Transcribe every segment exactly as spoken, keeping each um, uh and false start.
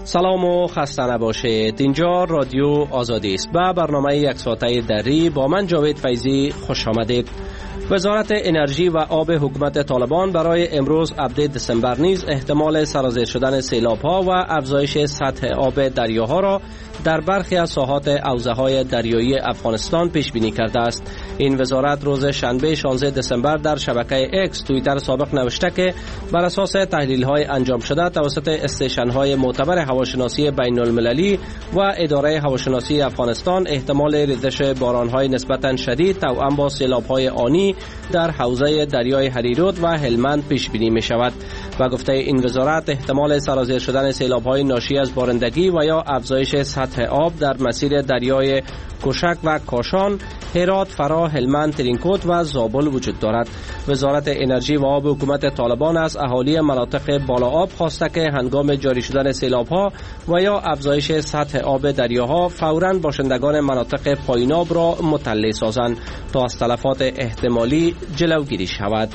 سلام و خسته نباشید. اینجا رادیو آزادی است. با برنامه یک ساعته دری با من جاوید فیضی خوش آمدید. وزارت انرژی و آب حکومت طالبان برای امروز هفده دسامبر نیز احتمال سرازیر شدن سیلاب‌ها و افزایش سطح آب دریاها را در برخی از ساحات حوزه‌های دریایی افغانستان پیش بینی کرده است. این وزارت روز شنبه شانزده دسامبر در شبکه اکس توییتر سابق نوشته که بر اساس تحلیل‌های انجام شده توسط استیشن‌های معتبر هواشناسی بین‌المللی و اداره هواشناسی افغانستان احتمال ریزش باران‌های نسبتاً شدید توأم با سیلاب‌های آنی در حوزه دریای هریرود و هلمند پیش بینی می شود. و گفته این وزارت احتمال سرازیر شدن سیلاب‌های ناشی از بارندگی و یا افزایش سطح آب در مسیر دریای کوشک و کاشان، هرات، فرا، هلمند، ترینکوت و زابل وجود دارد. وزارت انرژی و آب حکومت طالبان از اهالی مناطق بالا آب خواسته که هنگام جاری شدن سیلاب‌ها و یا افزایش سطح آب دریاها فوراً باشندگان مناطق پایین آب را مطلع سازند تا از تلفات احتمالی جلوگیری شود.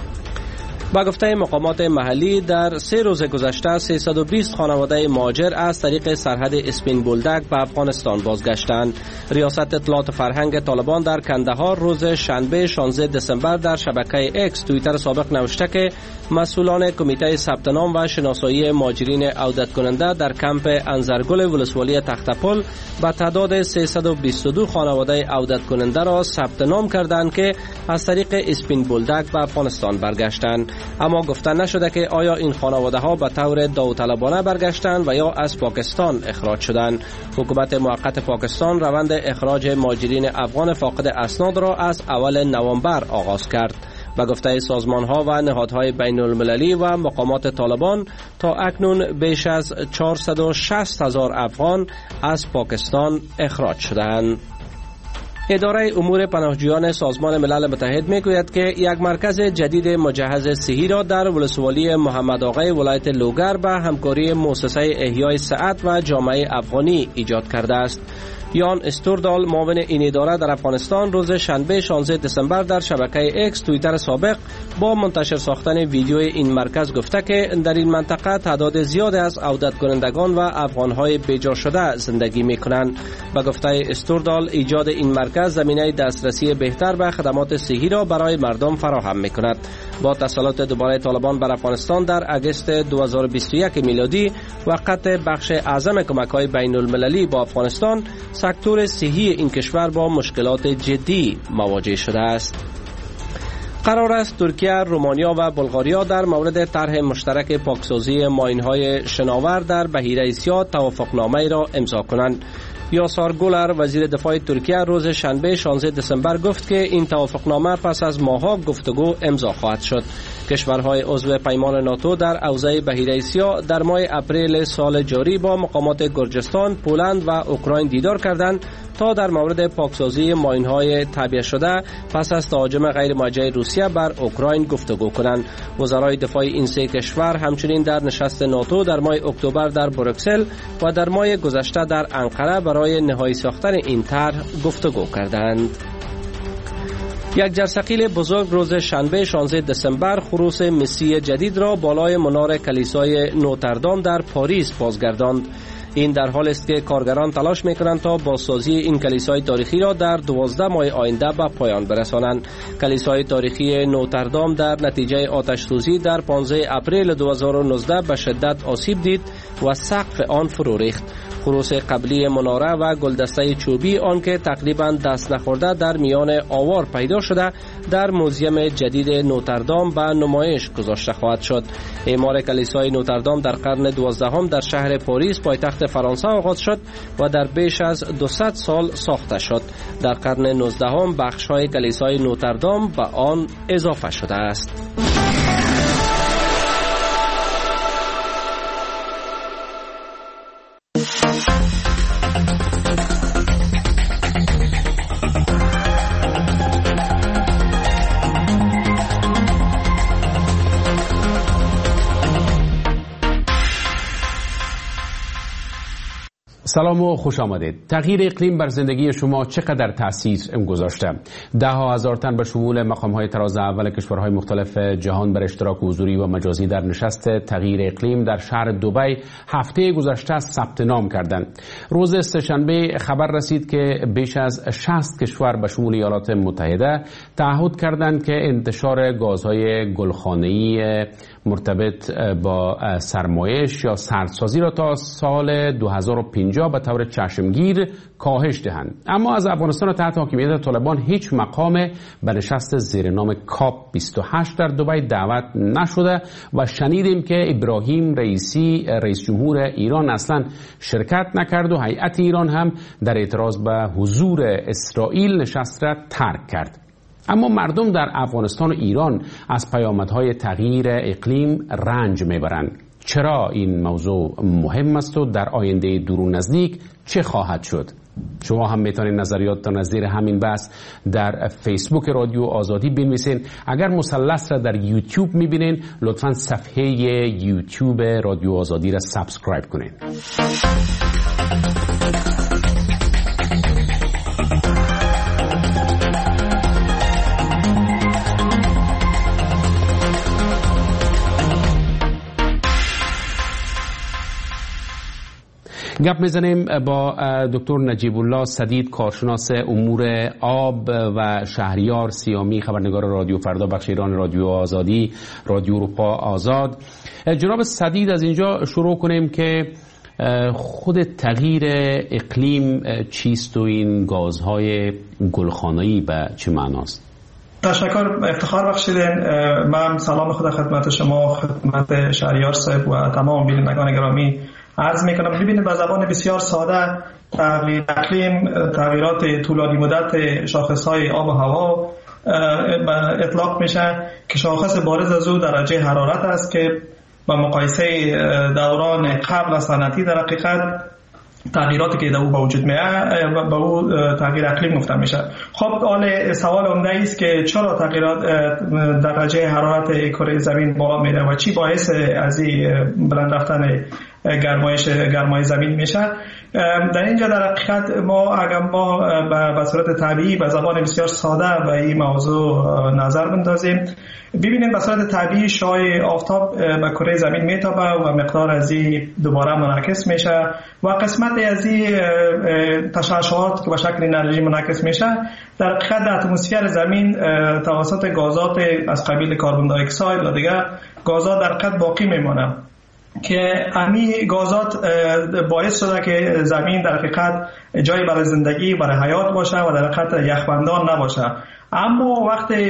با گفته مقامات محلی در سه روز گذشته سیصد و بیست خانواده مهاجر از طریق سرحد اسپین بولدک به افغانستان بازگشتند. ریاست اطلاعات فرهنگ طالبان در کندهار روز شنبه شانزده دسامبر در شبکه اکس توییتر سابق نوشته که مسئولان کمیته ثبت نام و شناسایی مهاجرین عودت کننده در کمپ انزرگل ولسوالی تختپل به تعداد سیصد و بیست و دو خانواده عودت کننده را ثبت نام کردند که از طریق اسپین بولدک به افغانستان برگشتند. اما گفته نشده که آیا این خانواده ها به طور داوطلبانه برگشتند و یا از پاکستان اخراج شدند. حکومت موقت پاکستان روند اخراج مهاجرین افغان فاقد اسناد را از اول نوامبر آغاز کرد. به گفته سازمان ها و نهادهای بین المللی و مقامات طالبان تا اکنون بیش از چهارصد و شصت هزار افغان از پاکستان اخراج شدند. اداره امور پناهجویان سازمان ملل متحد میگوید که یک مرکز جدید مجهز صحی را در ولسوالی محمد آقای ولایت لوگر به همکاری مؤسسه احیای صحت و جامعه افغانی ایجاد کرده است. یان استوردال معاون این اداره در افغانستان روز شنبه شانزده دسامبر در شبکه اکس توییتر سابق با منتشر ساختن ویدیوی این مرکز گفته که در این منطقه تعداد زیادی از عودت کنندگان و افغانهای بیجا شده زندگی میکنند. به گفته استوردال ایجاد این مرکز زمینه دسترسی بهتر به خدمات صحی را برای مردم فراهم میکند. با تسلط دوباره طالبان بر افغانستان در اگست دو هزار و بیست و یک میلادی و قطع بخش اعظم کمک‌های بین المللی با افغانستان، سکتور صحی این کشور با مشکلات جدی مواجه شده است. قرار است ترکیه، رومانیا و بلغاریا در مورد طرح مشترک پاکسازی ماین‌های شناور در بحیره اسیا توافقنامه را امضا کنند. یاسار گولر وزیر دفاع ترکیه روز شنبه شانزده دسامبر گفت که این توافقنامه پس از ماه‌ها گفتگو امضا خواهد شد. کشورهای عضو پیمان ناتو در حوزه بحیره اسیا در ماه اپریل سال جاری با مقامات گرجستان، پولند و اوکراین دیدار کردند تا در مورد پاکسازی ماین‌های تعبیه شده پس از تهاجم غیر موجه روسیه بر اوکراین گفتگو کنند. وزرای دفاع این سه کشور همچنین در نشست ناتو در ماه اکتبر در بروکسل و در ماه گذشته در انقره برای نهایی ساختن این طرح گفتگو کردند. یک جرثقیل بزرگ روز شنبه شانزده دسامبر خروس مسی جدید را بالای منار کلیسای نوتردام در پاریس بازگرداند. این در حال است که کارگران تلاش میکنند تا بازسازی این کلیسای تاریخی را در دوازده ماه آینده به پایان برسانند. کلیسای تاریخی نوتردام در نتیجه آتش سوزی در پانزده اپریل دو هزار و نوزده به شدت آسیب دید و سقف آن فرو ریخت. خروس قبلی مناره و گلدسته چوبی آن که تقریبا دست نخورده در میان آوار پیدا شده در موزیم جدید نوتردام به نمایش گذاشته خواهد شد. اعمار کلیسای نوتردام در قرن دوازدهم در شهر پاریس پایتخت فرانسه آغاز شد و در بیش از دویست سال ساخته شد. در قرن نوزدهم بخش‌های کلیسای نوتردام به آن اضافه شده است. سلام و خوش آمدید. تغییر اقلیم بر زندگی شما چقدر تأثیر گذاشته؟ ده ها هزار تن به شمول مقام‌های تراز اول کشورهای مختلف جهان بر اشتراک حضوری و مجازی در نشست تغییر اقلیم در شهر دبی هفته گذشته ثبت نام کردند. روز سه‌شنبه خبر رسید که بیش از شصت کشور به شمول ایالات متحده تعهد کردند که انتشار گازهای گلخانه‌ای مرتبط با سرمایش یا سردسازی را تا سال دو هزار و پنجاه به طور چشمگیر کاهش دهند. اما از افغانستان تحت حاکمیت طالبان هیچ مقام به نشست زیر نام کاپ بیست و هشت در دبی دعوت نشده و شنیدیم که ابراهیم رئیسی رئیس جمهور ایران اصلا شرکت نکرد و هیئت ایران هم در اعتراض به حضور اسرائیل نشست را ترک کرد. اما مردم در افغانستان و ایران از پیامدهای تغییر اقلیم رنج میبرند. چرا این موضوع مهم است و در آینده دور و نزدیک چه خواهد شد؟ شما هم میتونید نظریاتتان از زیر همین بحث در فیسبوک رادیو آزادی بنویسین. اگر مثلث را در یوتیوب میبینین لطفاً صفحه یوتیوب رادیو آزادی را سابسکرایب کنین. گپ میزنیم با دکتر نجیب الله سدید، کارشناس امور آب و شهریار سیامی، خبرنگار رادیو فردا، بخش ایران رادیو آزادی، رادیو اروپا آزاد. جناب سدید، از اینجا شروع کنیم که خود تغییر اقلیم چیست و این گازهای گلخانه‌ای به چه معناست؟ تشکر، افتخار بخشیدین. من سلام خدا خدمت شما، خدمت شهریار صاحب و تمام بینندگان گرامی عرض میکنم. ببینید، به زبان بسیار ساده تغییر اقلیم تغییرات طولانی مدت شاخصهای آب و هوا اطلاق میشه که شاخص بارز از او درجه حرارت است که با مقایسه دوران قبل از صنعتی در حقیقت تغییراتی که در او به وجود میاد به او تغییر اقلیم گفته میشه. خب حال سوال عمده است که چرا تغییرات درجه حرارت کره زمین بالا میره و چی باعث از این بلند رفتن گرمایش گرمای زمین میشه. در اینجا در حقیقت ما اگر ما به صورت طبیعی به زبان بسیار ساده به این موضوع نظر بندازیم، ببینیم به صورت طبیعی شعاع آفتاب به کره زمین میتابه و مقدار از این دوباره منعکس میشه و قسمت از این تشعشعات که به شکل انرژی منعکس میشه در حقیقت در اتمسفر زمین توسط گازات از قبیل کربن دی اکساید و دیگر گازات در حقیقت باقی میمونه که امی گازات باعث شده که زمین در حقیقت جای برای زندگی برای حیات باشه و در حقیقت یخبندان نباشه. اما وقتی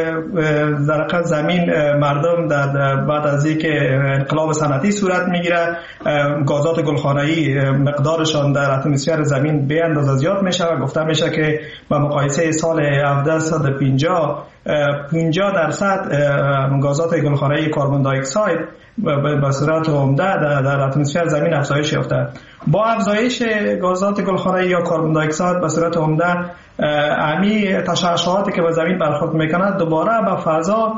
در حقیقت زمین مردم در بعد از اینکه انقلاب صنعتی صورت میگیره، گازات گلخانه‌ای مقدارشان در اتمسفر زمین به اندازه زیاد میشه و گفته میشه که با مقایسه سال هفده پنجاه پنجاه درصد گازات گلخانه‌ای کربن دی اکساید به صورت عمده در, در اتمسفر زمین افزایش یافته. با افزایش گازات گلخانه‌ای یا کربن دی اکساید به صورت عمده امی تشعشعاتی که به زمین برخورد میکنند دوباره به فضا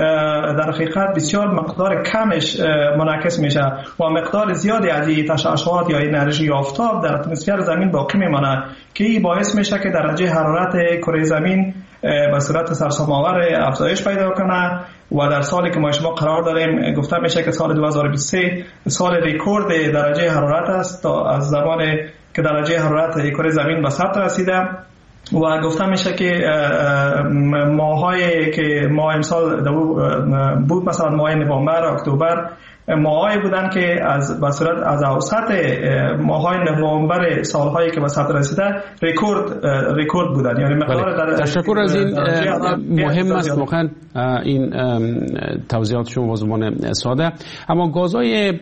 در حقیقت بسیار مقدار کمش منعکس میشه و مقدار زیادی از این تشعشعات یا انرژی آفتاب در اتمسفر زمین باقی میماند که این باعث میشه که درجه حرارت کره زمین به صورت سرسام‌آور افزایش پیدا کنه و در سالی که ما شما قرار داریم گفته میشه که سال دو هزار و بیست و سه سال رکورد درجه حرارت است تا از زمانی که درجه حرارت کره زمین به ثبت رسیده و گفته میشه که ماهایی که ماه امسال بود مثلا ماه نوامبر اکتبر ماهایی بودن که از به صورت از اوسط ماهای نوامبر سالهایی که به ثبت رسیده رکورد رکورد بودن، یعنی مقدار در تشکر از این مهم است واقعا این توضیحات شما با زبان ساده. اما گازهای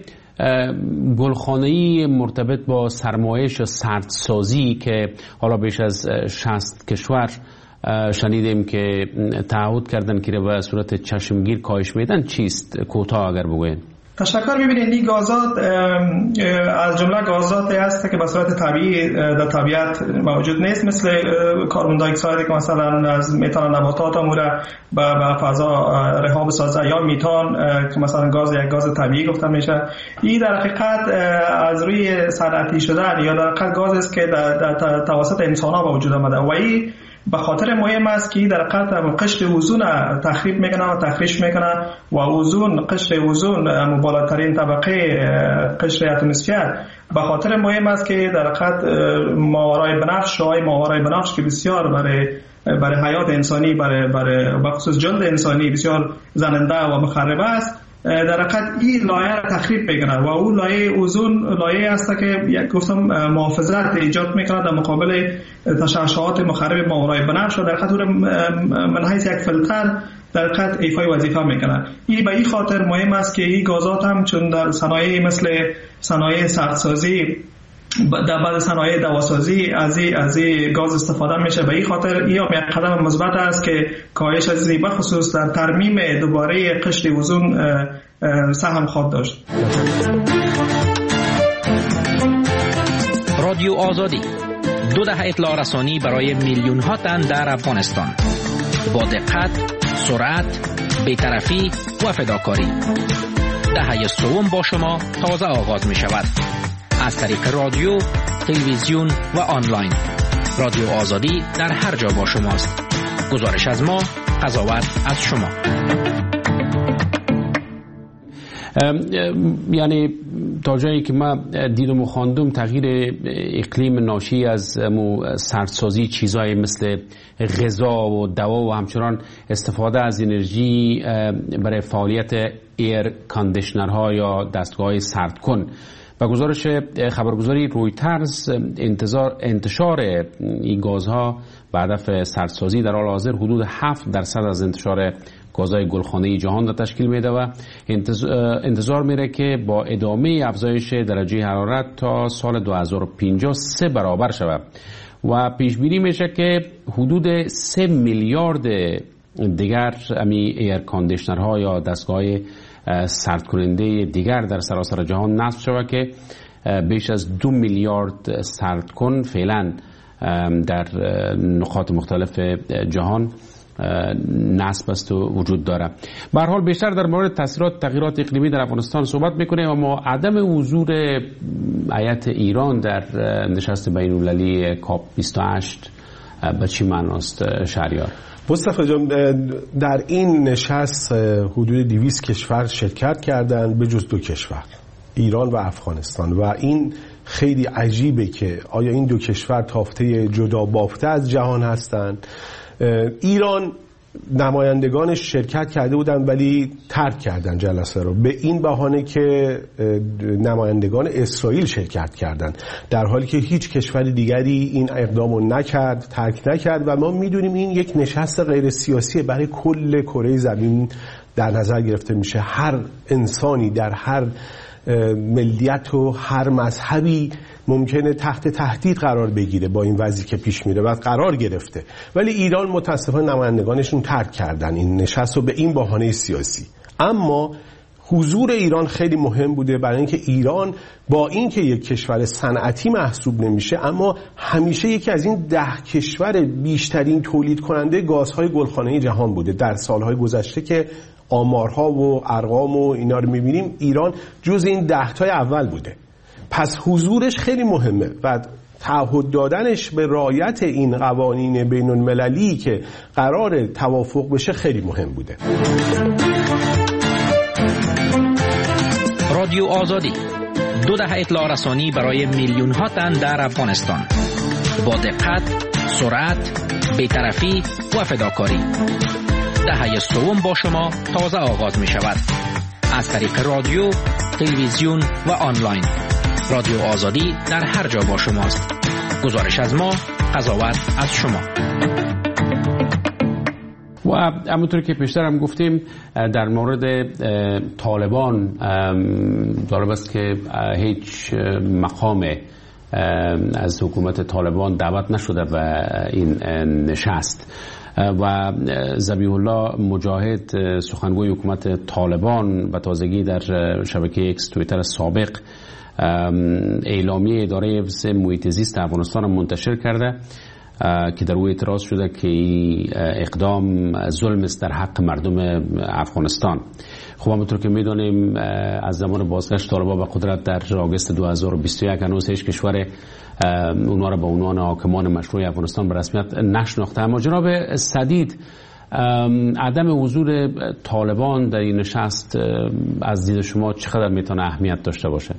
گلخانه‌ای مرتبط با سرمایش و سردسازی که حالا بیش از شصت کشور شنیدیم که تعهد کردن که به صورت چشمگیر کاهش میدن چیست؟ کوتاه اگر بگوین. تشکر. ببینید این گازات از جمله گازاتی هست که به صورت طبیعی در طبیعت موجود نیست، مثل کربن دی اکساید که مثلا از میتان نباتات اموره به فضا رها بسازه، یا میتان که مثلا گاز یک گاز طبیعی گفته میشه. این در حقیقت از روی صنعتی شدن یا در حقیقت گازی است که در توسط انسان‌ها به وجود آمده و این به خاطر مهم است که در حقیقت قشر اوزون تخریب میکنه و تخریش میکنه و اوزون، قشر اوزون بالاترین طبقه قشر اتمسفر، به خاطر مهم است که در حقیقت ماورای بنفش، شعاع ماورای بنفش که بسیار برای برای حیات انسانی، برای برای بخصوص جلد انسانی بسیار زننده و مخرب است، در حقیقت این لایه را تخریب میکنه و اون لایه اوزون لایه است که یک گفتم محافظت ایجاد میکنه در مقابل تشعشعات مخرب ماورای بنفش و در حقیقت من حیث یک فیلتر در حقیقت ایفای وظیفه میکنه. این به این خاطر مهم است که این گازات هم چون در صنایع مثل صنایع ساختسازی، در بعض صنایع دواسازی از این از این گاز استفاده میشه. به این خاطر این یک قدم مثبت است که کاهش از این بخصوص در ترمیم دوباره قشر اوزون سهم خواهد داشت. رادیو آزادی، دو دهه اطلاع رسانی برای میلیون ها تن در افغانستان، با دقت، سرعت، بی‌طرفی و فداکاری. دهه سوم با شما تازه آغاز می شود از طریق رادیو، تلویزیون و آنلاین. رادیو آزادی در هر جا با شماست. گزارش از ما، قضاوت از شما. یعنی تا جایی که ما دیدم و خواندم تغییر اقلیم ناشی از سردسازی چیزهای مثل غذا و دوا و همچنان استفاده از انرژی برای فعالیت ایر کاندیشنرها یا دستگاه سردکن. و گزارش خبرگزاری رویترز انتظار انتشار این گازها به هدف سردسازی در حال حاضر حدود هفت درصد از انتشار گازهای گلخانه‌ای جهان را تشکیل میده و انتظار میره که با ادامه افزایش درجه حرارت تا سال دو هزار و پنجاه سه برابر شود و پیش بینی میشه که حدود سه میلیارد دیگر امی ایر کاندیشنرها یا دستگاه سرد کننده دیگر در سراسر جهان نصب شود که بیش از دو میلیارد سردکن فعلا در نقاط مختلف جهان نصب است و وجود داره. به هر حال بیشتر در مورد تاثیرات تغییرات اقلیمی در افغانستان صحبت میکنیم و ما عدم حضور هیئت ایران در نشست بین‌المللی کاپ بیست و هشت به چی معناست شهریار؟ مصطفی جان، در این نشست حدود دویست کشور شرکت کردند به جز دو کشور، ایران و افغانستان، و این خیلی عجیبه که آیا این دو کشور تافته جدا بافته از جهان هستند. ایران نمایندگانش شرکت کرده بودن ولی ترک کردن جلسه رو به این بهانه که نمایندگان اسرائیل شرکت کردن، در حالی که هیچ کشور دیگری این اقدام رو نکرد، ترک نکرد. و ما میدونیم این یک نشست غیر سیاسی برای کل کره زمین در نظر گرفته میشه. هر انسانی در هر ملیت و هر مذهبی ممکنه تحت تهدید قرار بگیره با این وضعی که پیش میره و قرار گرفته، ولی ایران متاسفانه نمایندگانشون ترک کردن این نشست رو به این بهانه سیاسی. اما حضور ایران خیلی مهم بوده، برای اینکه ایران با اینکه یک کشور صنعتی محسوب نمیشه اما همیشه یکی از این ده کشور بیشترین تولید کننده گازهای گلخانه‌ای جهان بوده. در سالهای گذشته که آمارها و ارقام و اینا رو میبینیم ایران جز این ده تای اول بوده. پس حضورش خیلی مهمه و تعهد دادنش به رعایت این قوانین بین المللی که قرار توافق بشه خیلی مهم بوده. رادیو آزادی، دو دهه اطلاع رسانی برای میلیون ها تن در افغانستان، با دقت، سرعت، بی‌طرفی و فداکاری. دهه سوم با شما تازه آغاز می شود از طریق رادیو، تلویزیون و آنلاین. رادیو آزادی در هر جا با شماست. گزارش از ما، قضاوت از شما. و همونطور که پیشتر هم گفتیم در مورد طالبان جالب است که هیچ مقام از حکومت طالبان دعوت نشده به این نشست. و ذبیح الله مجاهد سخنگوی حکومت طالبان و تازگی در شبکه ایکس توییتر سابق اعلامیه اداره حفظ محیط زیست افغانستان منتشر کرده که در او اعتراض شده که اقدام ظلم است در حق مردم افغانستان. خب همونطور که میدونیم از زمان بازگشت طالبان به قدرت در آگوست دو هزار و بیست و یک هنوز هیچ کشور اونها را به عنوان حاکمان مشروع افغانستان به رسمیت نشناخته. اما جناب سدید، عدم حضور طالبان در این نشست از دید شما چقدر میتونه اهمیت داشته باشه؟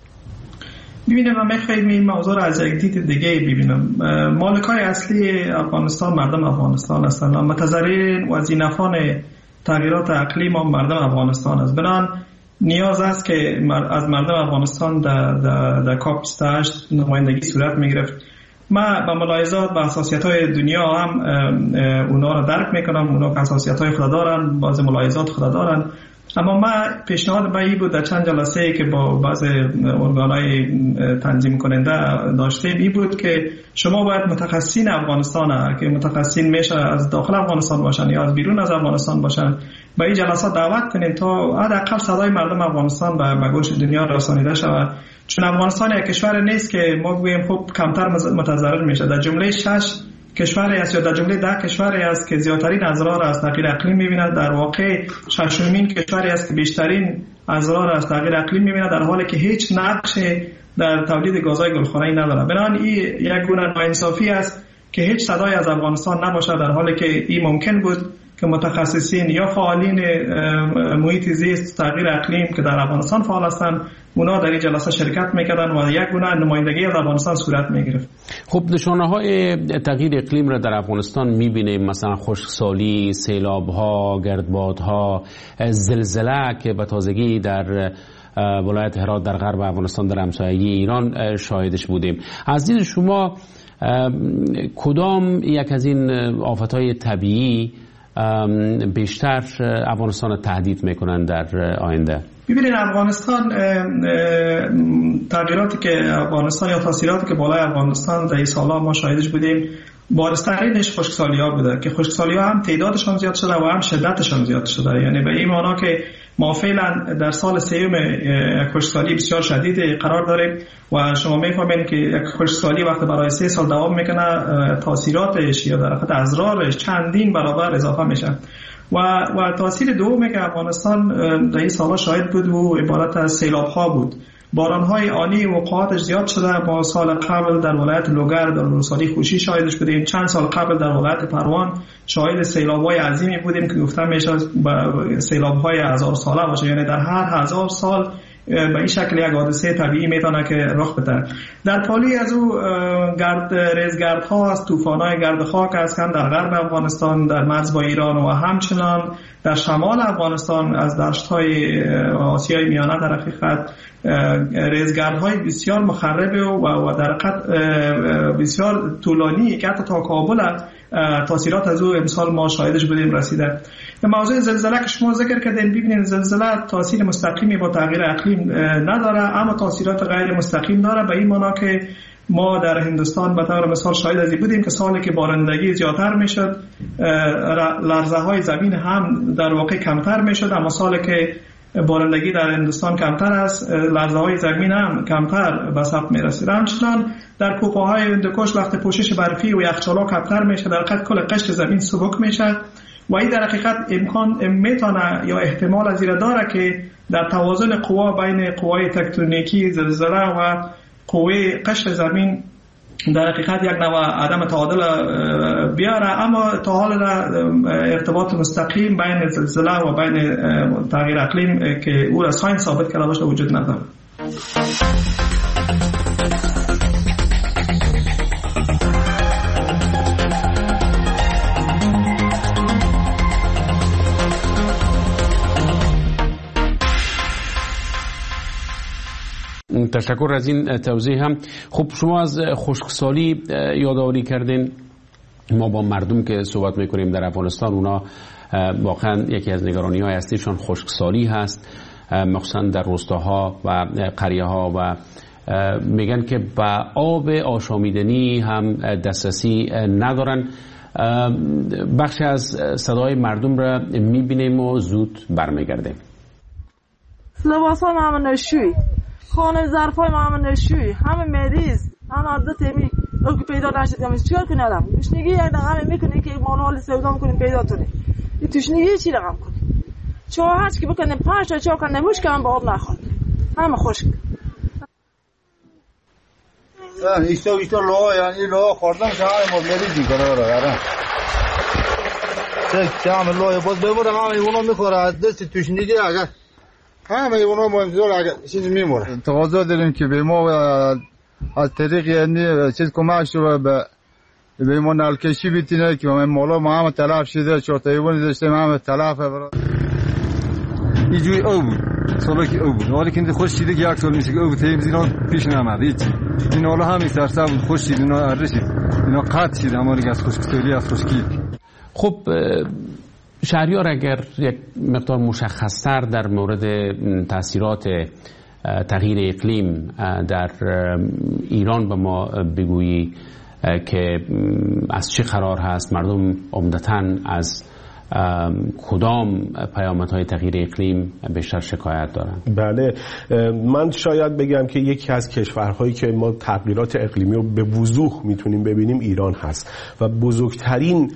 ببینم من میخوایم این موضوع را از یک دید دیگه ببینم. مالکای اصلی افغانستان مردم افغانستان هستند و متضررین و زینفان تغییرات اقلیم هم مردم افغانستان است. بنابراین نیاز است که از مردم افغانستان در در در کاپ بیست و هشت نمایندگی صورت میگرفت. ما با ملاحظات و حساسیت‌های دنیا هم اونا را درک میکنم، اونا که حساسیت‌های خود دارن، بعضی ملاحظات خود دارن، اما ما پیشنهاد ما این بود در چند جلسه که با بعض ارگان‌های تنظیم کننده داشتیم این بود که شما باید متخصصین افغانستان که متخصصین میشه از داخل افغانستان باشن یا از بیرون از افغانستان باشن به این جلسات دعوت کنیم تا حداقل صدای مردم افغانستان به گوش دنیا رسانیده شود، چون افغانستان یک کشور نیست که ما بگوییم خب کمتر متضرر میشه. در جمله شش کشوری است یا در جمله ده کشوری است که زیادترین اضرار از تغییر اقلیم می‌بیند، در واقع ششمین کشوری است که بیشترین اضرار از تغییر اقلیم می‌بیند، در حالی که هیچ نقشی در تولید گازهای گلخانه‌ای ندارد. بنابراین این یک گونه ناانصافی است که هیچ صدای از افغانستان نباشد، در حالی که این ممکن بود که متخصصین یا فعالین محیط زیست تغییر اقلیم که در افغانستان فعال هستند اونا در این جلسه شرکت میکردن و یک گونه نمایندگی از افغانستان صورت میگرفت. خب نشانه‌های تغییر اقلیم را در افغانستان میبینیم، مثلا خشکسالی، سیلاب‌ها، گردبادها، زلزله که به تازگی در ولایت هرات در غرب افغانستان در همسایگی ایران شاهدش بودیم. از دید شما کدام یک از این آفت‌های طبیعی بیشتر افغانستان تهدید میکنن در آینده؟ ببینید افغانستان تغییراتی که افغانستان یا تاثیراتی که بالای افغانستان در این سالها ما شاهدش بودیم بارسترینش خشکسالی‌ها بوده که خشکسالی‌ها هم تعدادشان زیاد شده و هم شدتشان زیاد شده، یعنی به این معنا که ما فعلا در سال سیوم خشکسالی بسیار شدید قرار داریم و شما می‌فهمید که یک خشکسالی وقتی برای سه سال دوام میکنه تاثیراتش یا در واقع اضرارش چندین برابر اضافه میشه. و و تاثیر دومی که افغانستان در این سال‌ها شاهد بود و عبارت از سیلاب‌ها بود. باران‌های آنی وقوعاتش زیاد شده. ما سال قبل در ولایت لوگر در روسالی خوشی شاهدش بودیم، چند سال قبل در ولایت پروان شاهد سیلاب‌های عظیمی بودیم که گفتم میشه سیلاب‌های هزار ساله باشه، یعنی در هر هزار سال به این شکل یک حادثه طبیعی میتونه که رخ بده. در پالی از او گرد ریزگردها است، طوفان‌های گرد خاک است هم در غرب افغانستان در مرز با ایران و همچنان در شمال افغانستان از دشت‌های آسیای میانه در حقیقت ریزگردهای بسیار مخرب و در حقیقت بسیار طولانی که حتی تا کابل تاثیرات از او امسال ما شاهدش بودیم رسیده. موضوع زلزله که شما ذکر کردین، ببینید زلزله تاثیر مستقیمی با تغییر اقلیم نداره اما تاثیرات غیر مستقیم داره، به این معنا که ما در هندوستان به طور مثال شاهد از این بودیم که سالی که بارندگی زیادتر میشد لرزه های زمین هم در واقع کمتر میشد، اما سالی که بارندگی در هندوستان کمتر است لرزه های زمین هم کمتر به ثبت میرسید. همچنان در کوپه‌های هندوکش وقتی پوشش برفی و یخچال‌ها کمتر میشه در حقیقت کل قشر زمین سبک میشه و این در حقیقت امکان میتونه یا احتمال از این داره که در توازن قوا بین قوای تکتونیکی زلزله و قوه قشر زمین در حقیقت یک نوع عدم تعادل بیاره، اما تا حال ارتباط مستقیم بین زلزله و بین تغییر اقلیم که او را ساینس ثابت کرده باشه وجود نداره. تشکر از این توضیح هم. خب شما از خشکسالی یادآوری کردین. ما با مردم که صحبت میکنیم در افغانستان اونا واقعا یکی از نگرانی های اصلیشان خشکسالی هست، مخصوصا در روستاها و قریه ها و میگن که با آب آشامیدنی هم دسترسی ندارن. بخشی از صدای مردم را میبینیم و زود برمیگردیم. لباس های همه نشوی، خانه ظرف های همه نشوی، همه مریض، همه عدد تیمی اگه پیدا نشد همه چیکار کنی آدم؟ تشنگی یک دقیقه میکنی که مال حال سودا میکنی پیدا تونی. این تشنگی چی رقم کنی؟ چوه هچ که بکنه پنج تا چوه کنه بوش که هم به آب نخواد. همه خشک. ایستا ایستا لوا یعنی لوا خوردم که همه ما مریضی کنه برای یارم. چه همه لوا باز ببره همه اونا میخوره از دست تشنگی اگر همه اونا مهمزور اگر چیز میموره. تقاضا داریم که به ما از طریق یعنی چیز کمک شده به به ما نلکشی بیتینه که ما مالا ما همه تلف شده چهار تا ایوانی داشتیم همه تلفه برای اینجوری او بود سالا که او بود حالا که این خوش شده که یک سال میشه که او بود تیم اینا پیش نمد هیچی این حالا همین سرسه بود خوش شده اینا ارشید اینا قطع شده همانی که از خشکسالی از خشکی. خب شهریار اگر یک مقدار مشخصتر در مورد تاثیرات تغییر اقلیم در ایران به ما بگویی که از چه قرار هست، مردم عمدتاً از کدام پیامدهای تغییر اقلیم بیشتر شکایت دارن؟ بله، من شاید بگم که یکی از کشورهایی که ما تغییرات اقلیمی رو به وضوح میتونیم ببینیم ایران هست و بزرگترین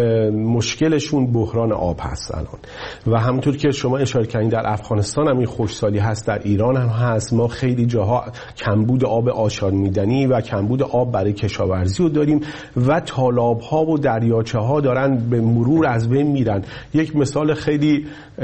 مشکلشون بحران آب هست الان و همونطور که شما اشاره کردین در افغانستان هم این خشکسالی هست، در ایران هم هست. ما خیلی جاها کمبود آب آشامیدنی و کمبود آب برای کشاورزی رو داریم و تالاب ها و دریاچه ها دارن به مرور از بین میرن. یک مثال خیلی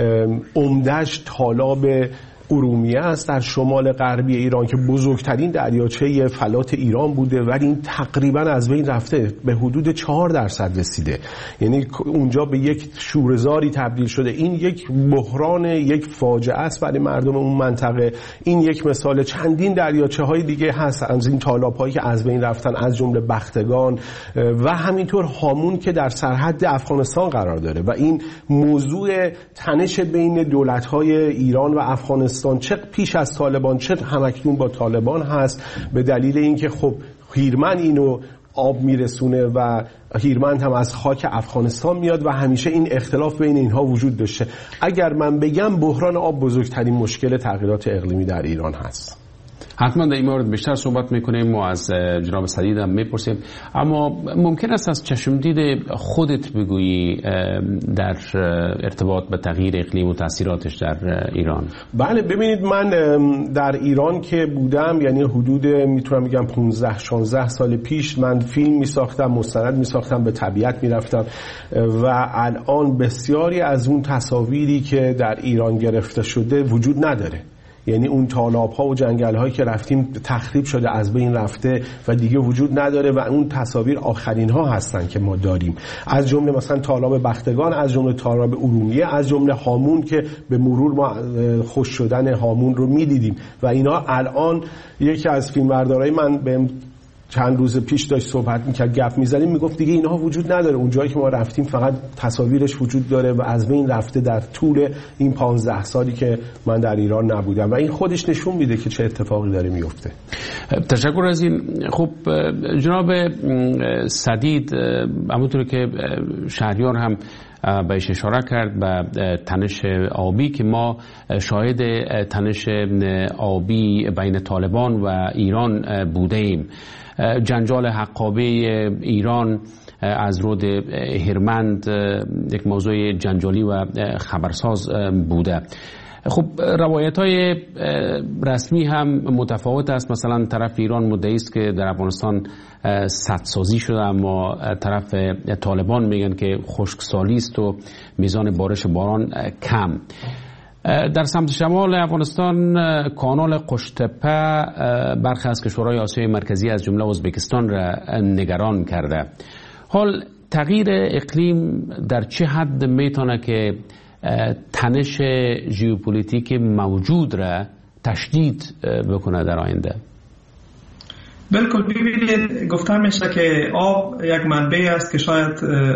عمده‌اش تالاب ارومیه است در شمال غربی ایران که بزرگترین دریاچه فلات ایران بوده ولی این تقریبا از بین رفته، به حدود چهار درصد رسیده، یعنی اونجا به یک شوره‌زاری تبدیل شده. این یک بحران، یک فاجعه است برای مردم اون منطقه. این یک مثال، چندین دریاچه های دیگه هست از این تالاب هایی که از بین رفتن، از جمله بختگان و همینطور هامون که در سرحد افغانستان قرار داره و این موضوع تنش بین دولت های ایران و افغانستان چه پیش از طالبان چه همکنون با طالبان هست، به دلیل اینکه خب هیرمند اینو آب میرسونه و هیرمند هم از خاک افغانستان میاد و همیشه این اختلاف بین اینها وجود داشته. اگر من بگم بحران آب بزرگترین مشکل تغییرات اقلیمی در ایران هست. حتما در این مورد بیشتر صحبت میکنیم و از جناب سدید هم میپرسیم، اما ممکن است از چشمدید خودت بگویی در ارتباط به تغییر اقلیم و تاثیراتش در ایران؟ بله، ببینید من در ایران که بودم، یعنی حدود میتونم بگم پانزده شانزده سال پیش من فیلم میساختم، مستند میساختم، به طبیعت میرفتم و الان بسیاری از اون تصاویری که در ایران گرفته شده وجود نداره. یعنی اون تالاب ها و جنگل هایی که رفتیم تخریب شده، از بین رفته و دیگه وجود نداره و اون تصاویر آخرین ها هستن که ما داریم، از جمله مثلا تالاب بختگان، از جمله تالاب ارومیه، از جمله هامون که به مرور ما خوش شدن هامون رو میدیدیم و اینا الان یکی از فیلمبردارای من بهم چند روز پیش داشت صحبت میکرد، گپ میزدیم، میگفت دیگه اینها وجود نداره، اون جایی که ما رفتیم فقط تصاویرش وجود داره و از بین رفته در طول این پانزده سالی که من در ایران نبودم و این خودش نشون میده که چه اتفاقی داره میفته. تشکر از این. خب جناب سدید، همونطور که شهریار هم بهش اشاره کرد، به تنش آبی که ما شاهد تنش آبی بین طالبان و ایران بوده ایم، جنجال حقابه ایران از رود هیرمند یک موضوع جنجالی و خبرساز بوده. خب روایت های رسمی هم متفاوت است. مثلا طرف ایران مدعی است که در افغانستان سدسازی شده، اما طرف طالبان میگن که خشکسالی است و میزان بارش باران کم. در سمت شمال افغانستان کانال قشتپه برخی از کشورهای آسیای مرکزی از جمله ازبکستان را نگران کرده. حال تغییر اقلیم در چه حد میتونه که تنش ژئوپلیتیک موجود را تشدید بکنه در آینده؟ بالکل. ببینید گفتم میشه که آب یک منبع است که شاید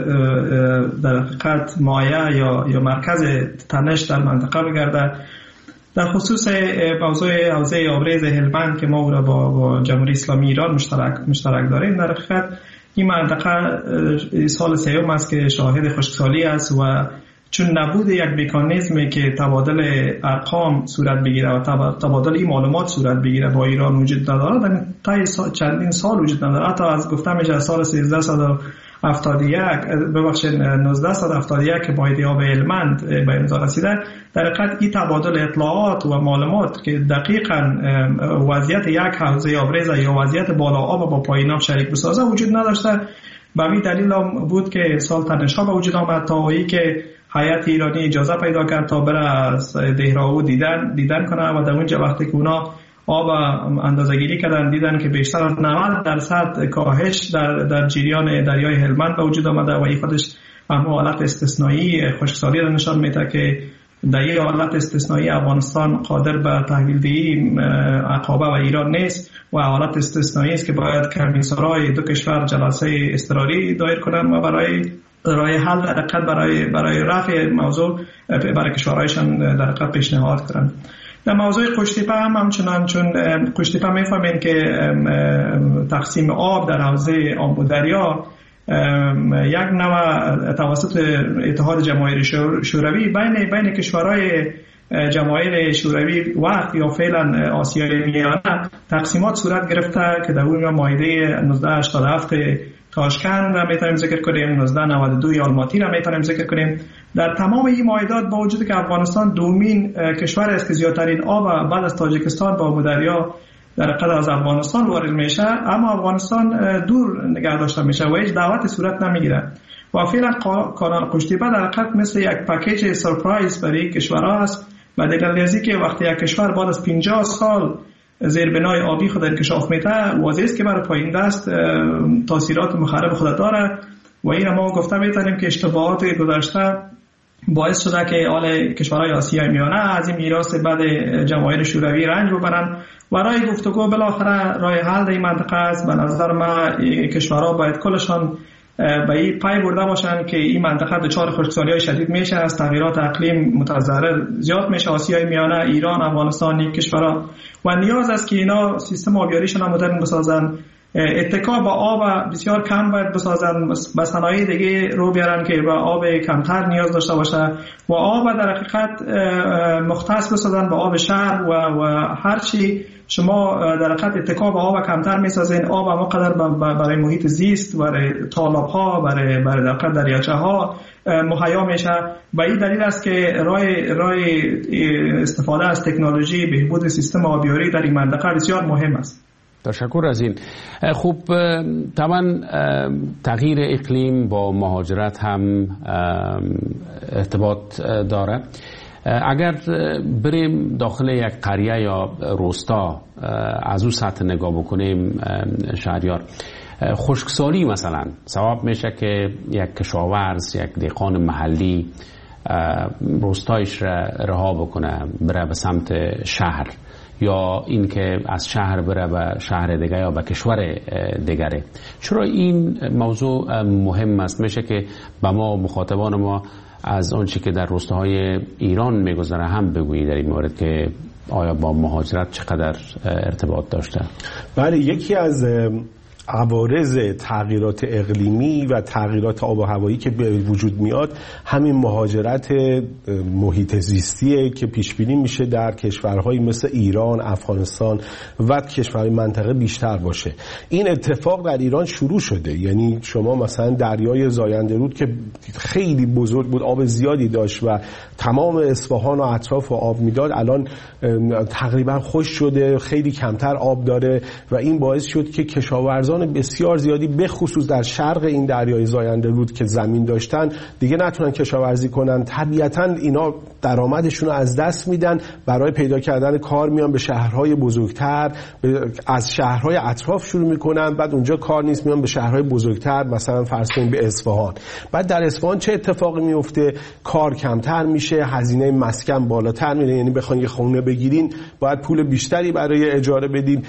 در حقیقت مایه یا یا مرکز تنش در منطقه بگرده. در خصوص موضوع حوزه آبریز هلمند که ما او را با, با جمهوری اسلامی ایران مشترک مشترک داریم، در حقیقت این منطقه سال سیوم است که شاهد خشکسالی است و چون نبود یک مکانیزمی که تبادل ارقام صورت بگیره و تبادل این معلومات صورت بگیره با ایران وجود نداره، در طی چندین سال وجود نداره. حتی از گفتم میشه از سال سیزده هفتاد و یک ببخشید نوزده هفتاد و یک که معاهده آب هلمند به امضا رسیده، در حقیقت این تبادل اطلاعات و معلومات که دقیقاً وضعیت یک حوزه آبریز یا وضعیت بالا آب با پایین آب شریک بسازه وجود نداشته. به همین دلیل هم بود که سال تنش‌ها به وجود آمد تا وی که هیئت ایرانی اجازه پیدا کرد تا بره از دهراو دیدن دیدن کنه و در اونجا وقتی که اونا آب اندازه‌گیری کردن دیدن که بیشتر از نود درصد کاهش در در جریان دریای هلمند به وجود آمده و این خودش هم حالت استثنایی خشکسالی را نشان میده که در این حالت استثنایی افغانستان قادر به تحویل دهی عقابه و ایران نیست و حالت استثنایی است که باید کمیسرای دو کشور جلسه اضطراری دایر کنند و برای راه حل در حقیقت برای برای رفع موضوع برای کشورهایشان در حقیقت پیشنهاد کردند. در موضوع قشتیپه هم همچنان، چون قشتیپه میفهمین که تقسیم آب در حوزه آمودریا یک نوع توسط اتحاد جماهیر شوروی بین بین کشورهای جماهیر شوروی وقت یا فعلا آسیای میانه تقسیمات صورت گرفته که در اون معاهده نوزده هشتاد و هفت تاشکند را میتونیم ذکر کنیم، نوزده نود و دو آلماتی را میتونیم ذکر کنیم. در تمام این معاهدات با وجود که افغانستان دومین کشور است که زیادترین آب بعد از تاجیکستان با آمودریا در حقیقت از افغانستان وارد میشه، اما افغانستان دور نگه داشته میشه و هیچ دعوت صورت نمیگیره و فعلا کانال قشتیپه در حقیقت مثل یک پکیج سرپرایز برای کشورها است. و دلیل ازی که وقتی یک کشور بعد از پنجاه سال زیربنای آبی خود انکشاف میده، واضح است که برای پایین دست تاثیرات مخرب خود داره و این ما گفته میتونیم که اشتباهات گذشته باعث شده که حال کشورهای آسیای میانه از این میراث بعد جماهیر شوروی رنج ببرن و راه گفتگو بالاخره راه حل این منطقه است. به نظر من کشورها باید کلشان به این پای برده باشن که این منطقه دچار خشکسالی‌های شدید میشه، از تغییرات اقلیم متضرر زیاد میشه. آسیای میانه، ایران، افغانستان این کشورها و نیاز است که اینا سیستم آبیاریشون هم مدرن بسازن، اتکا با آب بسیار کم باید بسازن، به صنایع دیگه رو بیارن که با آب کمتر نیاز داشته باشه و آب در حقیقت مختص بسازن با آب شهر و و هر چی شما در حقیقت اتکا با آب کمتر میسازین، آب هم قدر برای محیط زیست، برای تالاب ها، برای برای در حقیقت دریاچه ها مهیا میشه. و این دلیل است که راه راه استفاده از تکنولوژی بهبود سیستم آبیاری در این منطقه بسیار مهم است. تشکر از این. خوب، طبعا تغییر اقلیم با مهاجرت هم ارتباط داره. اگر بریم داخل یک قریه یا روستا از اون سطح نگاه بکنیم شهریار، خشکسالی مثلا سبب میشه که یک کشاورز، یک دهقان محلی روستایش را رها بکنه بره به سمت شهر، یا این که از شهر بره به شهر دیگه یا به کشور دیگره. چرا این موضوع مهم است؟ میشه که به ما مخاطبان ما از آنچه که در روستاهای ایران میگذره هم بگویی در این مورد که آیا با مهاجرت چقدر ارتباط داشته؟ بله، یکی از عوارض تغییرات اقلیمی و تغییرات آب و هوایی که به وجود میاد همین مهاجرت محیط زیستیه که پیش بینی میشه در کشورهای مثل ایران، افغانستان و کشورهای منطقه بیشتر باشه. این اتفاق در ایران شروع شده، یعنی شما مثلا دریای زاینده رود که خیلی بزرگ بود، آب زیادی داشت و تمام اصفهان و اطراف آب میداد، الان تقریبا خشک شده، خیلی کمتر آب داره و این باعث شد که کشاورزان بسیار زیادی به خصوص در شرق این دریای زاینده رود که زمین داشتن دیگه نتونن کشاورزی کنن. طبیعتاً اینا درآمدشون رو از دست میدن، برای پیدا کردن کار میان به شهرهای بزرگتر، از شهرهای اطراف شروع میکنن، بعد اونجا کار نیست میان به شهرهای بزرگتر، مثلا فرض کنیم به اصفهان. بعد در اصفهان چه اتفاقی میفته؟ کار کمتر میشه، هزینه مسکن بالاتر میره، یعنی بخواید یه خونه بگیرین باید پول بیشتری برای اجاره بدین.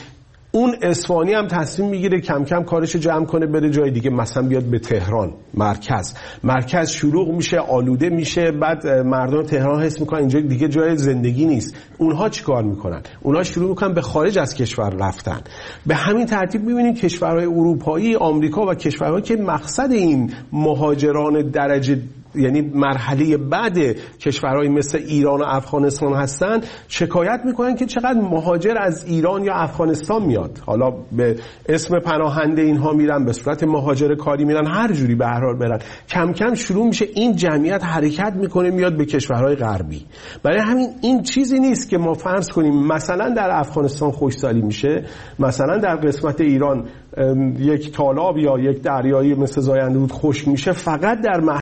اون اصفهانی هم تصمیم میگیره کم کم کارش جمع کنه بره جای دیگه، مثلا بیاد به تهران مرکز مرکز شلوغ میشه، آلوده میشه، بعد مردم تهران حس میکنن اینجا دیگه جای زندگی نیست. اونها چیکار میکنن؟ اونها شروع میکنن به خارج از کشور رفتن. به همین ترتیب میبینیم کشورهای اروپایی، آمریکا و کشورهایی که مقصد این مهاجران درجه یعنی مرحله بعد کشورهای مثل ایران و افغانستان هستن، شکایت میکنن که چقدر مهاجر از ایران یا افغانستان میاد، حالا به اسم پناهنده اینها میرن، به صورت مهاجر کاری میرن، هر جوری به هر حال برن. کم کم شروع میشه این جمعیت حرکت میکنه میاد به کشورهای غربی. برای همین این چیزی نیست که ما فرض کنیم مثلا در افغانستان خوشسالی میشه، مثلا در قسمت ایران یک تالاب یا یک دریایی مثل زاینده رود خشک میشه، فقط در